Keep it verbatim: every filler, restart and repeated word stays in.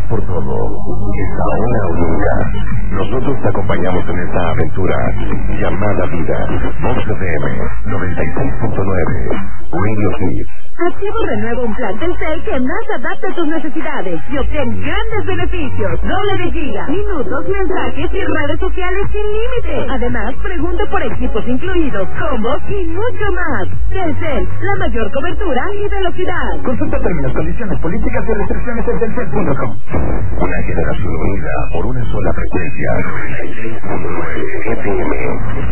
por todo. Es ahora o nunca. Nosotros te acompañamos en esta aventura llamada vida. Vox F M noventa y seis punto nueve. Radio Hits. Activo renueva un plan Telcel que más adapta a tus necesidades y obtén grandes beneficios. Doble de giga, minutos, mensajes y redes sociales sin límite. Además, pregunta por equipos incluidos, combos y mucho más. Telcel, la mayor cobertura y velocidad. Consulta términos, condiciones, políticas y restricciones en telcel punto com. Una generación unida por una sola frecuencia. noventa y seis punto nueve F M.